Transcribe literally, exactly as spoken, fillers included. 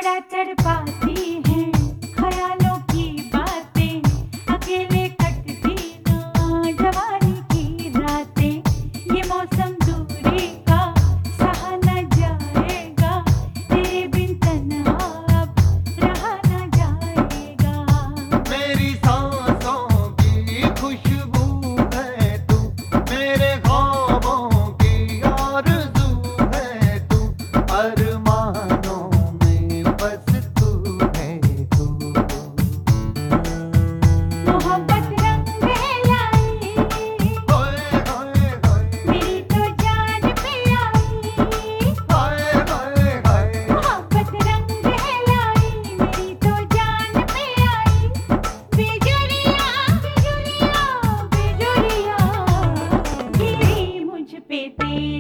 जरा तड़पाती हैं ख्यालों की बातें, अकेले कटती ना जवानी की रातें। ये मौसम दूरी का सहा न जाएगा, तेरे बिन तन्हा अब रहा न जाएगा। मेरी सांसों की खुशबू है तू, मेरे ख्वाबों की आरज़ू है तू, अरमानों में बस तू है तू। मोहब्बत रंग लाई, होए होए होए, मेरी तो जान पे आई। हाय हाय हाय, मोहब्बत रंग लाई, मेरी तो जान पे आई। बेजुरिया बेजुरिया बेजुरिया गिरी मुझ पे तेरी